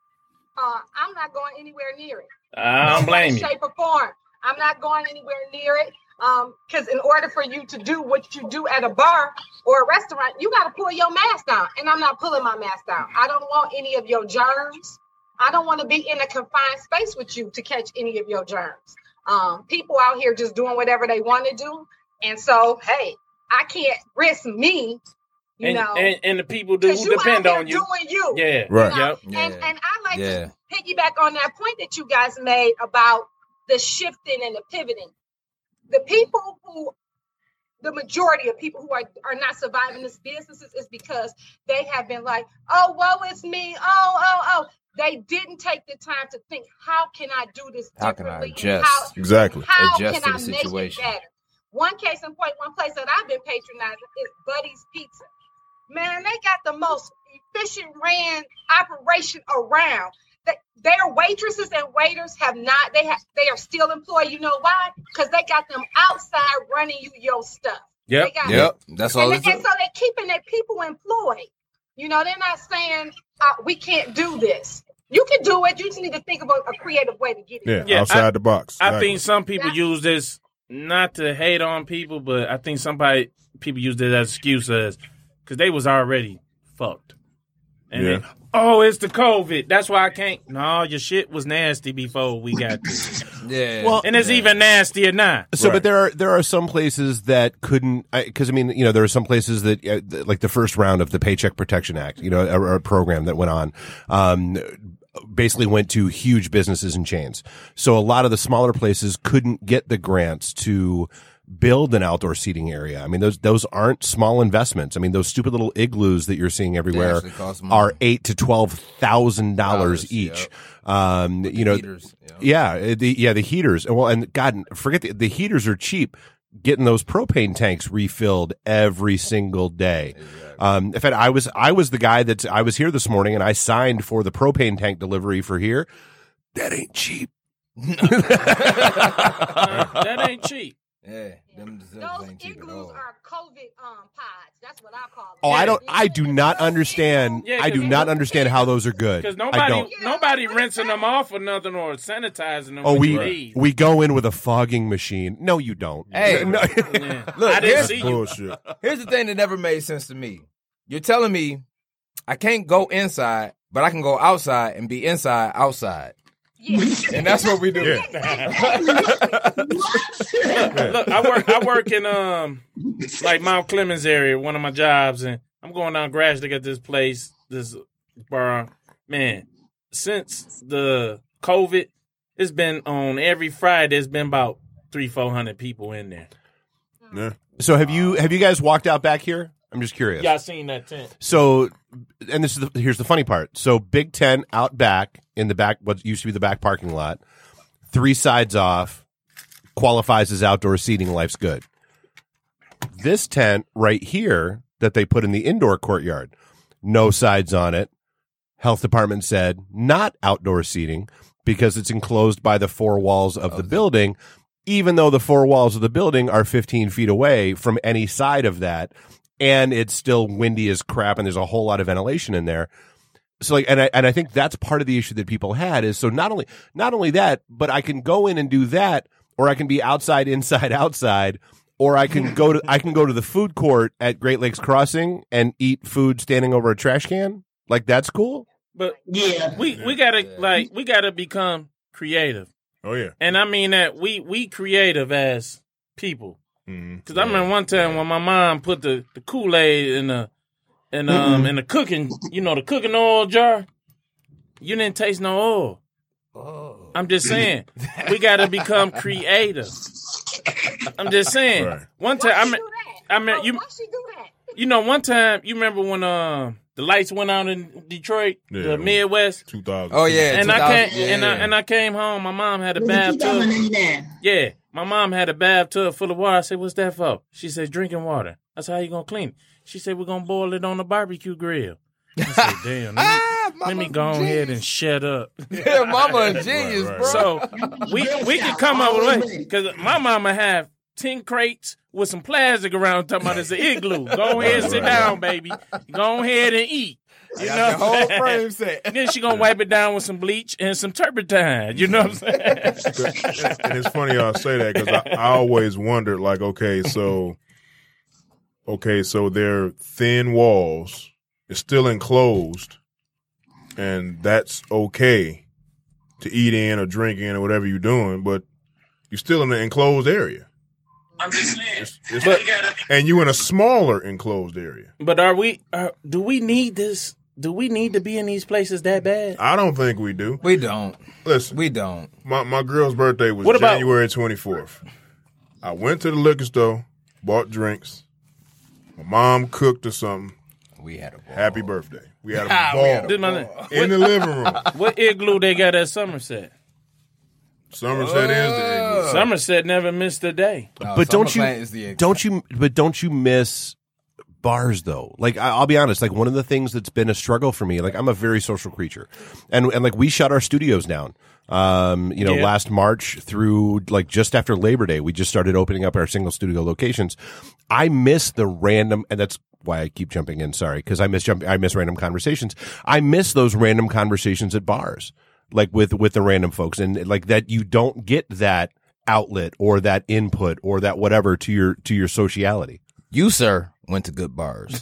Uh, I'm not going anywhere near it. I don't No way, blame you. shape, or form. I'm not going anywhere near it. Um, because in order for you to do what you do at a bar or a restaurant, you got to pull your mask down. And I'm not pulling my mask down. I don't want any of your germs. I don't want to be in a confined space with you to catch any of your germs. Um, people out here just doing whatever they want to do. And so, hey, I can't risk me, you And, know, and and the people do because you depend out here on you. doing you. Yeah. Right. You know? Yep. And Yeah. and I like Yeah. to piggyback on that point that you guys made about the shifting and the pivoting. The people who, the majority of people who are, are not surviving this businesses is because they have been like, oh, woe is me. Oh, oh, oh. They didn't take the time to think, how can I do this How can I differently? and adjust? How, Exactly. how Adjust can to I the make situation. it better? One case in point, one place that I've been patronizing is Buddy's Pizza. Man, they got the most efficient ran operation around. They, their waitresses and waiters have not, they have, they are still employed. You know why? Because they got them outside running you your stuff. Yep. They got Yep. That's all and, it's and so they're keeping their people employed. You know, they're not saying uh, we can't do this. You can do it. You just need to think about a creative way to get it. Yeah, done. Yeah, outside I- the box. I Exactly. think some people use this not to hate on people, but I think somebody people use this as excuse as because they was already fucked. And Yeah. then, oh, it's the COVID. That's why I can't. No, your shit was nasty before we got this. Yeah. Well, And it's Yeah. even nastier now. So, Right. but there are there are some places that couldn't, because I, I mean, you know, there are some places that, uh, th- like the first round of the Paycheck Protection Act, you know, a, a program that went on, um, basically went to huge businesses and chains. So a lot of the smaller places couldn't get the grants to build an outdoor seating area. I mean, those those aren't small investments. I mean, those stupid little igloos that you're seeing everywhere actually cost money. are eight to twelve thousand dollars Dollars, each. yep. Um, you know, Heaters, yeah. yeah, the yeah the heaters. Well, and God, forget the, the heaters are cheap. Getting those propane tanks refilled every single day. Um, in fact, I was I was the guy that I was here this morning and I signed for the propane tank delivery for here. That ain't cheap. That ain't cheap. Yeah. Them Those deserves ain't cheap at igloos all. are COVID um pods. That's what I call them. Oh, I Yeah. don't. I do not understand. Yeah, I do 'cause- not understand how those are good. Because I nobody don't. nobody rinsing them off or nothing or sanitizing them. Oh, when we you leave. we go in with a fogging machine. No, you don't. Hey. No. Yeah. Look, I didn't here's- see you. Bullshit. Here's the thing that never made sense to me. You're telling me I can't go inside, but I can go outside and be inside outside. Yeah. And that's what we do. Yeah. Look, I work. I work in um like Mount Clemens area, one of my jobs, and I'm going down Grass to get this place, this bar. Man, since the COVID, it's been on every Friday. There's been about three, four hundred people in there. Yeah. So have you have you guys walked out back here? I'm just curious. Y'all seen that tent? So, and this is the, here's the funny part. So, Big Ten out back in the back, what used to be the back parking lot, three sides off, qualifies as outdoor seating. Life's good. This tent right here that they put in the indoor courtyard, no sides on it. Health department said not outdoor seating because it's enclosed by the four walls of the building, even though the four walls of the building are fifteen feet away from any side of that. And it's still windy as crap, and there's a whole lot of ventilation in there. So, like, and I and I think that's part of the issue that people had is so not only not only that, but I can go in and do that, or I can be outside, inside, outside, or I can go to I can go to the food court at Great Lakes Crossing and eat food standing over a trash can. Like that's cool. But Yeah. we we gotta like we gotta become creative, Oh yeah. and I mean that we we creative as people. Because I remember one time when my mom put the, the Kool-Aid in the in um in the cooking, you know, the cooking oil jar. You didn't taste no oil. Oh. I'm just saying, we got to become creative. I'm just saying. Right. One time, I mean, I mean, you, you know, one time, you remember when uh, the lights went out in Detroit, yeah, the Midwest, two thousand. Oh yeah, and I came yeah. and I and I came home. My mom had a bathtub. Yeah, my mom had a bathtub full of water. I said, "What's that for?" She said, "Drinking water." I said, "How you gonna clean it?" She said, "We're gonna boil it on the barbecue grill." I said, "Damn, let me, ah, let me go ahead and shut up." Yeah, mama a genius, right, right. bro. So we we can come up with a way because my mama have ten crates with some plastic around talking about it's an igloo. Go ahead and sit down, baby. Go ahead and eat. You know the whole frame set. Then she gonna wipe it down with some bleach and some turpentine. You know what I'm saying? And it's funny y'all say that because I, I always wondered, like, okay, so okay, so they're thin walls. It's still enclosed, and that's okay to eat in or drink in or whatever you're doing, but you're still in an enclosed area. I'm just saying. It's, it's, but, and you in a smaller enclosed area. But are we? Are, do we need this? Do we need to be in these places that bad? I don't think we do. We don't. Listen, we don't. My my girl's birthday was what about, January twenty-fourth. I went to the liquor store, bought drinks. My mom cooked or something. We had a ball. Happy birthday. We had a ball, had a ball. in the living room. What igloo they got at Somerset? Somerset uh, is the igloo. Somerset never missed a day. No, but don't you don't you but don't you miss bars though? Like I, I'll be honest, like one of the things that's been a struggle for me, like I'm a very social creature. And and like we shut our studios down. Um, you know, yeah. last March through like just after Labor Day, we just started opening up our single studio locations. I miss the random, and that's why I keep jumping in. Sorry, because I miss jump, I miss random conversations. I miss those random conversations at bars, like with with the random folks, and like that you don't get that outlet or that input or that whatever to your to your sociality. You, sir, went to good bars.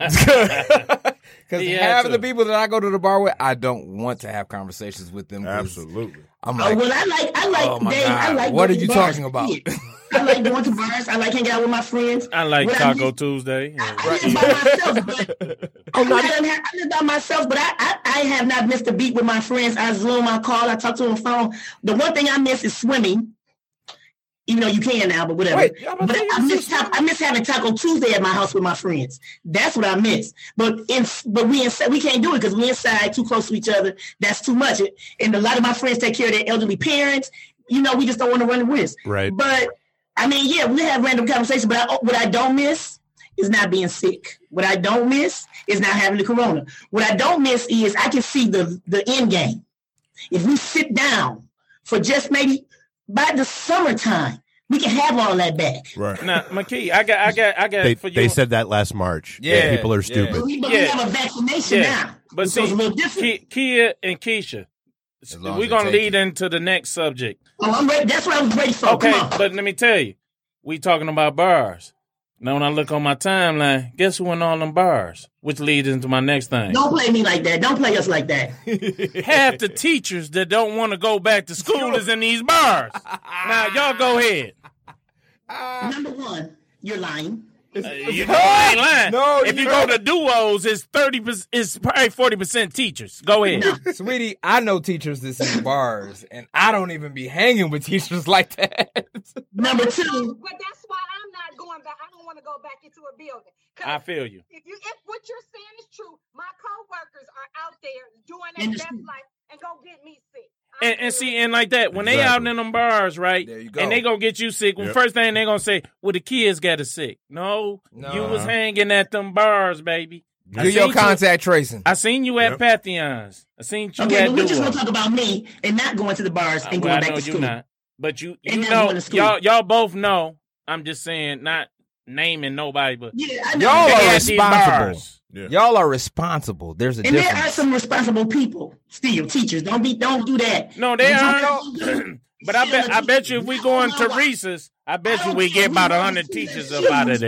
Because half of the people that I go to the bar with, I don't want to have conversations with them. Absolutely. I'm like, oh, well, I like, I like, oh my Dave, God. I like. What are you talking about? I like going to bars. I like hanging out with my friends. I like what Taco I Tuesday. Yeah. I, I live by myself, but I'm not, I live by myself, but I, I, I have not missed a beat with my friends. I Zoom, I call, I talk to them on the phone. The one thing I miss is swimming. Even though you can now, but whatever. Wait, but I miss, ta- I miss having Taco Tuesday at my house with my friends. That's what I miss. But in, but we inside, we can't do it because we inside too close to each other. That's too much. And a lot of my friends take care of their elderly parents. You know, we just don't want to run the risk. Right. But I mean, yeah, we have random conversations. But I, what I don't miss is not being sick. What I don't miss is not having the corona. What I don't miss is I can see the the end game. If we sit down for just maybe. By the summertime, we can have all that back. Right. Now, McKee, I got, I got, I got. They, for you. they said that last March. Yeah, people are yeah. stupid. But we, but yeah. we have a vaccination yeah. now. But so see, it's a little different. Ke- Kia and Keisha, we're gonna lead it. into the next subject. Oh, I'm ready. That's what I was ready for. Okay, Come on. but let me tell you, we talking about bars. Now, when I look on my timeline, guess who in all them bars? Which leads into my next thing. Don't play me like that. Don't play us like that. Half the teachers that don't want to go back to school is in these bars. Now, y'all go ahead. Number one, you're lying. Uh, you know I ain't lying. No, if you go to duos, it's thirty percent. It's probably forty percent teachers. Go ahead, no. Sweetie. I know teachers that's in bars, and I don't even be hanging with teachers like that. Number two, but that's why I'm not going back. I don't want to go back into a building. I feel you. If you, if what you're saying is true, my coworkers are out there doing their best life and go get me sick. And, and see, and like that, when exactly. they out in them bars, right, there you go. and they gonna get you sick, well, yep. first thing they gonna say, well, the kids got us sick. No, no, you was hanging at them bars, baby. Do your contact you, tracing. I seen you at yep. Pantheons. I seen you okay, at but we're Duo. just gonna talk about me and not going to the bars and uh, going well, back I know to school. You're not. But you, you and know, y'all, y'all both know. I'm just saying, not naming nobody, but yeah, I know. Y'all they are responsible. Yeah. Y'all are responsible. There's a and difference. there are some responsible people still. Teachers, don't be, don't do that. No, they are. But I bet, I bet you, if we go into Teresa's, I bet you we get about a hundred teachers up out of there.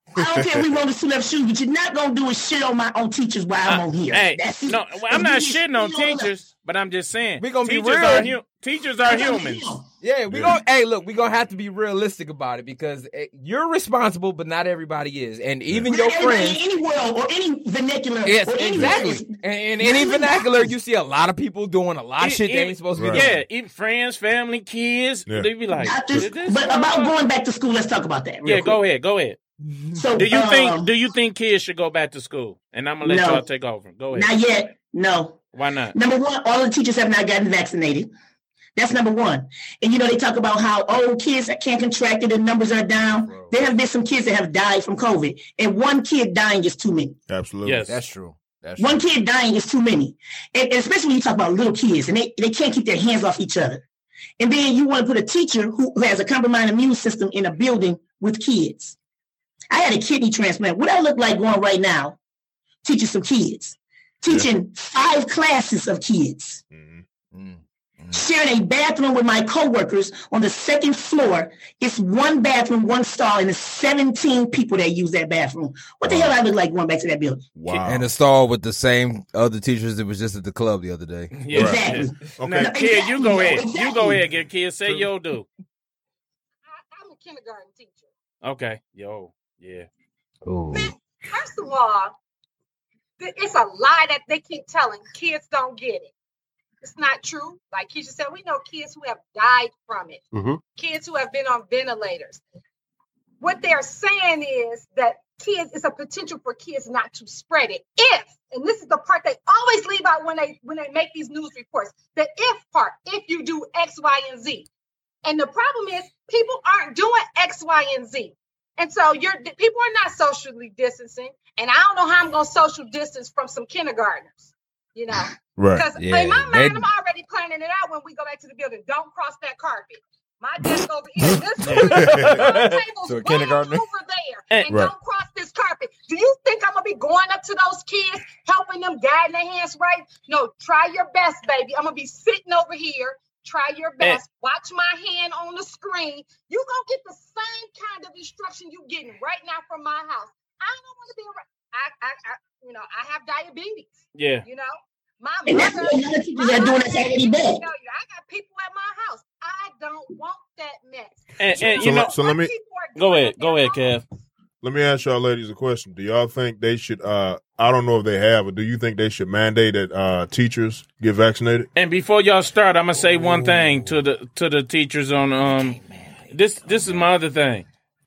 I don't care if we roll the two left shoes, but you're not gonna do is shit on my own teachers while I'm Uh, on here. Hey, That's it. no, well, I'm If not you shitting on shit us, teachers, but I'm just saying We gonna be teachers real. are hu- teachers are that's on humans. him. Yeah, we Yeah. gonna. Hey, look, we gonna have to be realistic about it because eh, you're responsible, but not everybody is, and even Not your everybody friends. in any world or any vernacular. Yes, or any exactly. race. And in Not any even vernacular, doctors. you see a lot of people doing a lot of It- shit they it- ain't supposed to be Right. doing. Yeah, even friends, family, kids, Yeah. they be like, Doctors, "Is this but about motherfucker-" going back to school, let's talk about that. real Yeah, go quick. ahead, go ahead. So, Do you um, think do you think kids should go back to school? And I'm gonna let No. y'all take over. Go ahead. Not yet. No. Why not? Number one, all the teachers have not gotten vaccinated. That's number one. And you know, they talk about how old kids that can't contract it, the numbers are down. Bro. There have been some kids that have died from COVID. And one kid dying is too many. Absolutely. Yes. That's true. That's One true. kid dying is too many. And, and especially when you talk about little kids and they, they can't keep their hands off each other. And then you want to put a teacher who, who has a compromised immune system in a building with kids. I had a kidney transplant. What I look like going right now, teaching some kids, teaching five classes of kids, Mhm. Mm. sharing a bathroom with my coworkers on the second floor. It's one bathroom, one stall, and there's seventeen people that use that bathroom. What the hell I look like going back to that building? Wow. And a stall with the same other teachers that was just at the club the other day. Yeah. Exactly. Okay. Now, No, kid, you go exactly, ahead. You go exactly. ahead, get kids. Say yo do. I, I'm a kindergarten teacher. Okay. Yo. Yeah. Oh. First of all, th- it's a lie that they keep telling. Kids don't get it. It's not true. Like Keisha said, we know kids who have died from it. Mhm. Kids who have been on ventilators. What they're saying is that kids, it's a potential for kids not to spread it. If, and this is the part they always leave out when they when they make these news reports, the if part, if you do X, Y, and Z. And the problem is people aren't doing X, Y, and Z. And so you're people are not socially distancing. And I don't know how I'm gonna social distance from some kindergartners, you know. Right. Because Yeah, in my mind, they- I'm already planning it out when we go back to the building. Don't cross that carpet. My desk over here. This table's So a way kindergartner? over there. Eh, And right. don't cross this carpet. Do you think I'm gonna be going up to those kids, helping them, guiding their hands right? No, try your best, baby. I'm gonna be sitting over here. Try your best. Watch my hand on the screen. You gonna get the same kind of instruction you getting right now from my house. I don't want to be around. I, I, I, you know, I have diabetes. Yeah. You know, my And that's mother. what a lot of teachers my are doing mother that's had already to bad. tell you, I got people at my house. I don't want that mess. And, and So you know, let- so let me- People are go doing ahead. it Go at ahead, home. Kev. Let me ask y'all ladies a question. Do y'all think they should, uh, I don't know if they have, but do you think they should mandate that uh, teachers get vaccinated? And before y'all start, I'm gonna say one thing to the to the teachers on um this this is my other thing.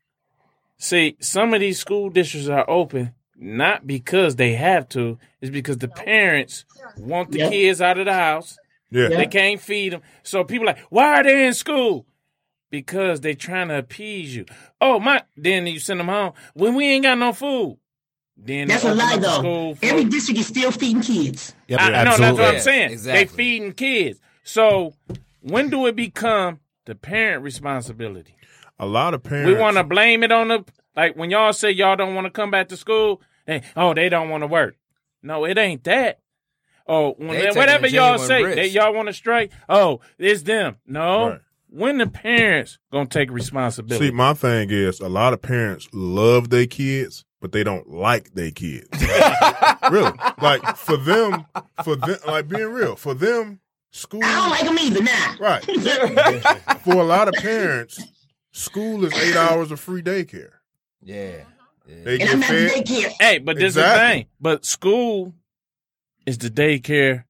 See, some of these school districts are open not because they have to, it's because the parents want the Yep. kids out of the house. Yeah. Yeah. They can't feed them. So people are like, why are they in school? Because they trying to appease you. Oh my! Then you send them home when we ain't got no food. Then That's they a open lie, up the though. school for- Every district is still feeding kids. Yep, I, no, that's absolutely. what I'm Yeah, saying. exactly. They feeding kids. So when do it become the parent responsibility? A lot of parents. We want to blame it on the like when y'all say y'all don't want to come back to school. Hey, oh, they don't want to work. No, it ain't that. Oh, when They they, taking whatever a y'all genuine say, risk. that y'all want to strike. Oh, it's them. No, Right. when the parents gonna take responsibility? See, my thing is a lot of parents love their kids, but they don't like their kids. Really. Like, for them, for them, like, being real, for them, school. I don't like them either now. Right. For a lot of parents, school is eight hours of free daycare. Yeah. yeah. They And I'm get not in fed. daycare. Hey, but this is the Exactly. thing. But school is the daycare.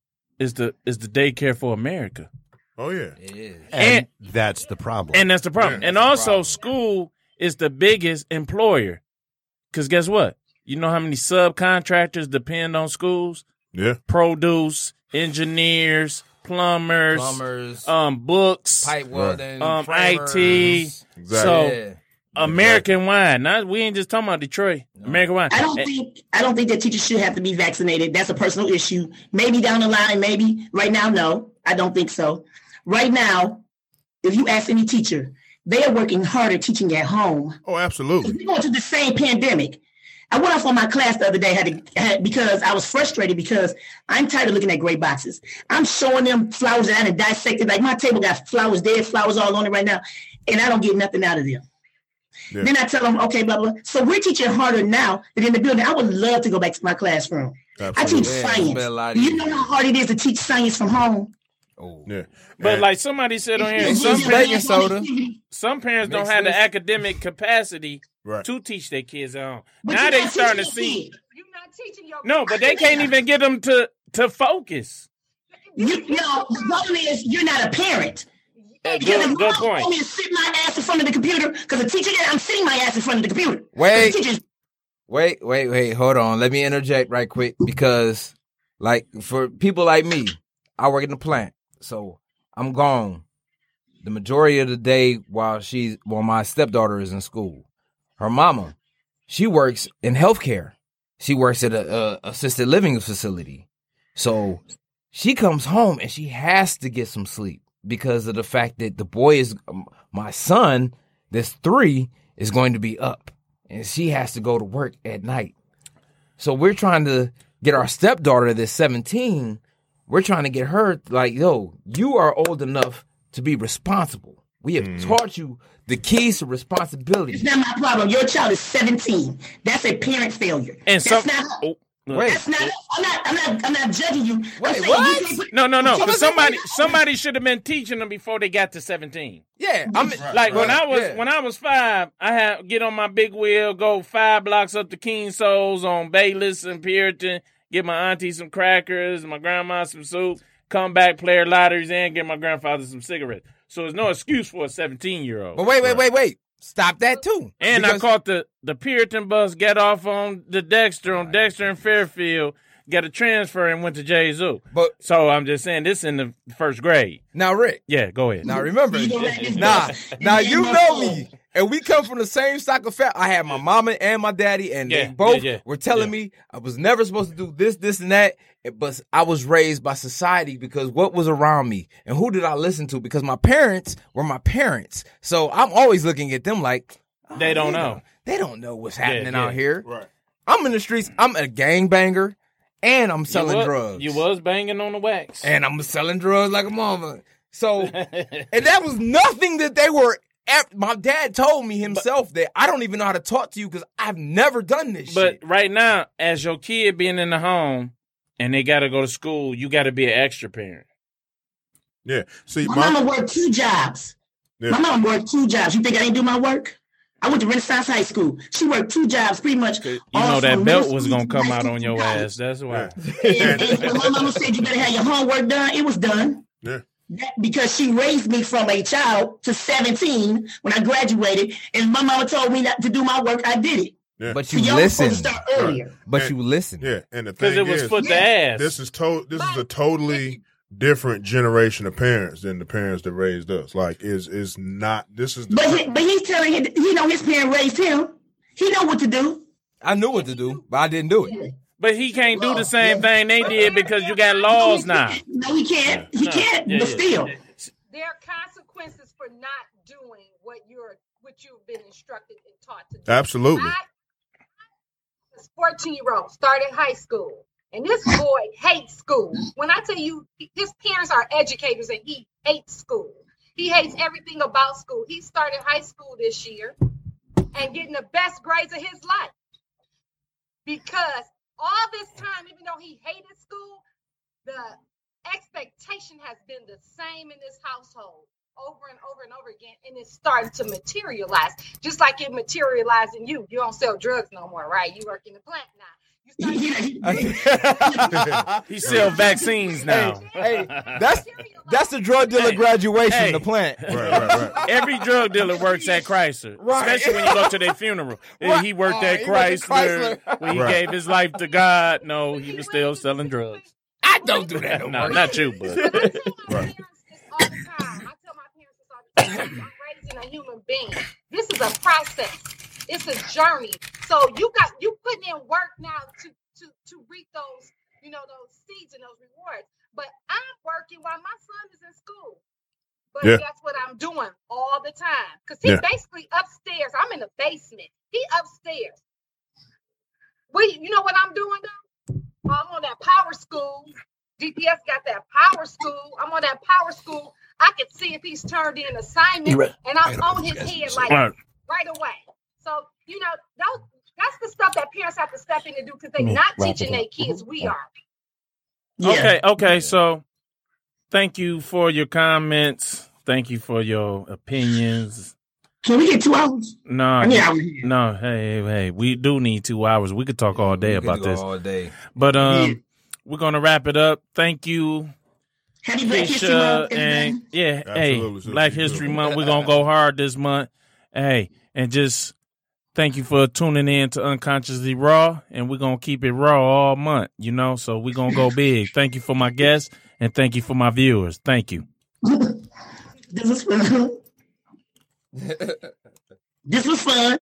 Is the is the daycare for America, Oh, yeah. It is. And, that's the problem. and that's the problem. Yeah, and that's the also, problem. school is the biggest employer. Because guess what? You know how many subcontractors depend on schools? Yeah. Produce, engineers, plumbers, Plumbers, um, books, pipe welding, um, framers. I T. Exactly. So Yeah. American wide. Not we ain't just talking about Detroit. American wide. I don't And- think I don't think that teachers should have to be vaccinated. That's a personal issue. Maybe down the line, maybe. Right now, no. I don't think so. Right now, if you ask any teacher, they are working harder teaching at home. Oh, absolutely. We're going through the same pandemic. I went off on my class the other day had to, had, because I was frustrated because I'm tired of looking at gray boxes. I'm showing them flowers that I done dissected. Like my table got flowers, dead flowers all on it right now, and I don't get nothing out of them. Yeah. Then I tell them, okay, blah, blah. So we're teaching harder now than in the building. I would love to go back to my classroom. Absolutely. I teach Yeah, science. it's been a lot Do you easier. know how hard it is to teach science from home? Oh. Yeah. But And- like somebody said on here, It's some easier parents, than baking soda. some parents don't Makes have the sense. academic capacity Right. to teach their kids at home. But Now you're they not starting to teaching your see. kid. You're not teaching your No, but they can't even get them to to focus. You know, the problem is you're not a parent. Uh, Because good, if good you point. want me to sit my ass in front of the computer, because the teacher, I'm sitting my ass in front of the computer. Wait. The teacher's Wait, wait, wait. Hold on. Let me interject right quick because, like, for people like me, I work in the plant, so I'm gone the majority of the day while she's while my stepdaughter is in school. Her mama, she works in healthcare. She works at a, a assisted living facility, so she comes home and she has to get some sleep because of the fact that the boy is um, my son. That's three is going to be up. And she has to go to work at night. So we're trying to get our stepdaughter that's seventeen. We're trying to get her like, yo, you are old enough to be responsible. We have Mm. taught you the keys to responsibility. It's not my problem. Your child is seventeen. That's a parent failure. And That's some. not. Oh, look. Wait, That's not. I'm not. I'm not. I'm not judging you. I'm Wait, saying what? you can't put- No, no, no. Because Because somebody somebody should have been teaching them before they got to seventeen. yeah, I'm Like when I was yeah. when I was five, I had get on my big wheel, go five blocks up to King Soul's on Bayless and Puritan, get my auntie some crackers, my grandma some soup, come back, play her lotteries, and get my grandfather some cigarettes. So there's no excuse for a seventeen year old. But wait, wait, wait, wait. Stop that too. And I Because- caught the, the Puritan bus, get off on the Dexter, on Dexter and Fairfield, got a transfer and went to J Zoo. But So I'm just saying this in the first grade. now, Rick. Yeah, go ahead. Now remember, You gonna let this nah, go? now It's you in my know soul. me, and we come from the same stock of family. I had my mama and my daddy, and Yeah, they both yeah, yeah, were telling yeah. me I was never supposed to do this, this, and that. But I was raised by society because what was around me, and who did I listen to? Because my parents were my parents, so I'm always looking at them like oh, They don't know. They don't know what's happening yeah. out here. Right. I'm in the streets. I'm a gangbanger, and I'm You selling was- drugs. You was banging on the wax. And I'm selling drugs like a mama. So, and that was nothing that they were. My dad told me himself that I don't even know how to talk to you because I've never done this But shit. right now, as your kid being in the home and they got to go to school, you got to be an extra parent. Yeah. See, My my, mama worked two jobs. Yeah. My mama worked two jobs. You think I didn't do my work? I went to Renaissance High School. She worked two jobs, pretty much. You all know that from belt middle was school going to to come high out school on to your college. ass. That's why. And, and when my mama said you better have your homework done, it was done. yeah. That, because she raised me from a child to seventeen when I graduated, and my mama told me not to do my work. I did it. Yeah. But So you y'all were supposed listened. to start earlier. But And- you listened. Yeah. And the Because thing it was is, foot to ass. this is to- This is a totally different generation of parents than the parents that raised us. Like, is is not. This is the. But he, but he's telling him he know his parent raised him. He know what to do. I knew what to do, but I didn't do it. But he can't do the same thing they did because you got laws now. No, he can't. He No. can't. Yeah, but yeah. still, There are consequences for not doing what you're what you've been instructed and taught to do. Absolutely. I, this fourteen year old started high school, and this boy hates school. When I tell you, his parents are educators, and he hates school. He hates everything about school. He started high school this year and getting the best grades of his life because all this time, even though he hated school, the expectation has been the same in this household over and over and over again, and it's starting to materialize, just like it materialized in you. You don't sell drugs no more, right? You work in the plant now. You start He sell vaccines now. Hey, that's that's the drug dealer Hey, graduation hey. in the plant. Right. Right. Right. Every drug dealer works at Chrysler, Right. especially when you go to their funeral. Right. He worked Oh, at he worked at Chrysler, Chrysler. when he Right. gave his life to God. No, he was still selling drugs. I don't do that no No, more. not you, but I tell my Right. parents this all the time. I tell my parents this all the time. I'm raising a human being. This is a process. It's a journey. So you got you putting in work now to to to reap those, you know, those seeds and those rewards. But I'm working while my son is in school. But Yeah. that's what I'm doing all the time. Because he's Yeah. basically upstairs. I'm in the basement. He upstairs. We, you know what I'm doing though? I'm on that power school. D P S got that power school. I'm on that power school. I can see if he's turned in assignment, You right. and I'm on his head like Right. right away. So, you know, those, that's the stuff that parents have to step in and do because they're not teaching their kids. We are. Yeah. Okay, okay. So thank you for your comments. Thank you for your opinions. Can we get two hours? No, I mean, I was here. no, hey, hey, hey, we do need two hours. We could talk all day We could about go this. all day. But um, Yeah. we're gonna wrap it up. Thank you, Happy Black History Keisha, Month, and everybody. yeah, Absolutely, hey, sister. Black You History do. Month. We're gonna go hard this month. Hey, and just thank you for tuning in to Unconsciously Raw, and we're gonna keep it raw all month. You know, so we're gonna go big. Thank you for my guests, and thank you for my viewers. Thank you. This was fun. This was fun.